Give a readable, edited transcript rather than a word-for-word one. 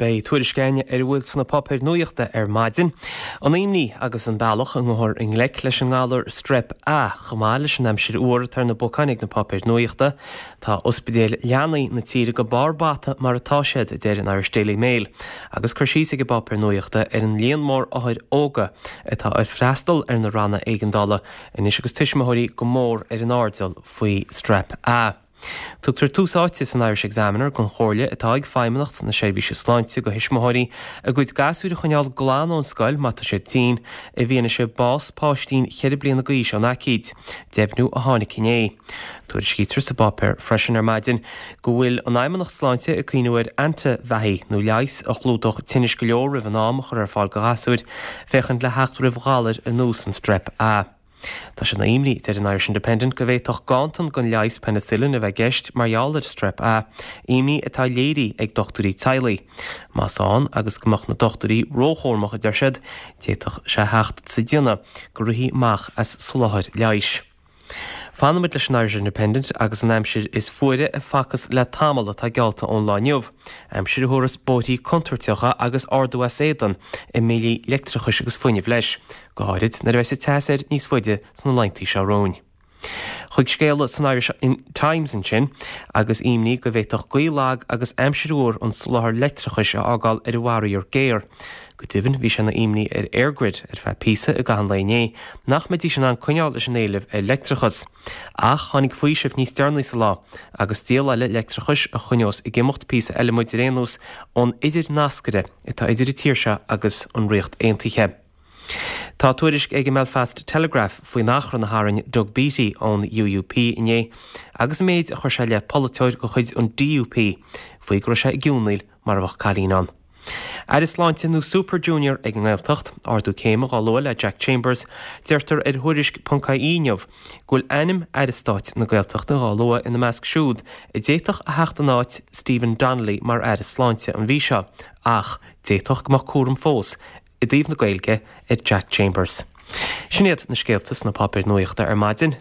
bei tuairiscéine bhfuil sanna papéir nuachta maidin. An imní agus an bailach an gcóthir in ghlaic leis an gálar strep A chamáil leis an aimsir uair tar na bocánig na papéir nuachta tá ospidéal leanaí na tíre go barbáta mar atá siad déir an Irish Daily Mail. Agus chuir síos go papéir nuachta an líon mór áthir óga atá ar freastal ar na ranna éigeandála inis agus tuismathirí go mór ar an ardal faoi strep A. Tugtar túsáitis an Irish Examiner gon chóirle atá ag feimimeacht na sérbhí se sláinte go hisismathirí a gcuid gasúide chuneál gláán ón scoil mata sé tí a bhíana sé bás páistín chead bliana go is an acíd, deimhnú a tháinig cinné. Tuair scítar sa bapéir freisin ar maidin go bhfuil an aimimeacht sláinte a cuineúir anta bheithaí nó leis a chlúdach tinis go leor rih an ám chur ar fáil go gasúid fechan le hecht rih gáir a nús an strep A. Tá sin na imní ar an Irish Independent go bhéh gantan gon leis penicillin a bheith geist margheallar strep A, imní atá léirí ag dochtúí tailaí. Másáin agus gomach na dochtúí róchórmach a deirsead déach sé hecht sa diana go ruhí mach as sláthir leis. Fanamid leis an Irish Independent agus an aimsir is fuaire a facas le tamil atá gealta ón láinneomh. Aimsir thuras bótaí contorteacha agus ardú édan I mélí leictrachas agus fuineh leis. Go háirid na bheith teir níos fuide san leintí se róin. Chuig scéala san Irish Times an sin agus imní go bhéach gaoileag agus aimsirúir an sláthir leictrachas a ágáil ar bhhaí ar géir. Go dtuireann bhí sin na imní ar airgrid ar bheith písa a gahan lené nach me dtí sin an coineáil leis an éileh electrachas. Ach tháinig faoi sibh níos dearnaí sa lá agus díal eile electrachas a chuineos I gimocht písa eile muid réanús ón idir nascade atá idir tíirse agus an riocht aontaithe. Tá tuairisc ag Belfast Telegraph faoi nachran na harann Doug Beattie ón UUP inné agus méid a chuir se le politeoid go chuid an DUP faoi gur se giúnail mar bhah cailín. Aris láinte nó Super Junior ag an gghailteacht ardú céime gáil le Jack Chambers deirtar ar thuairisc.caíneamh gúil anim aristáit na gghailteachta gáil ina measc siúd I déitach a heachtanáid Stephen Donnelly mar aris láinte an bhí seo ach déitach go mar cuaram fós I dtíobh na gailge Jack Chambers. Sinnéad na scéaltas na papéir nuachta ar maidin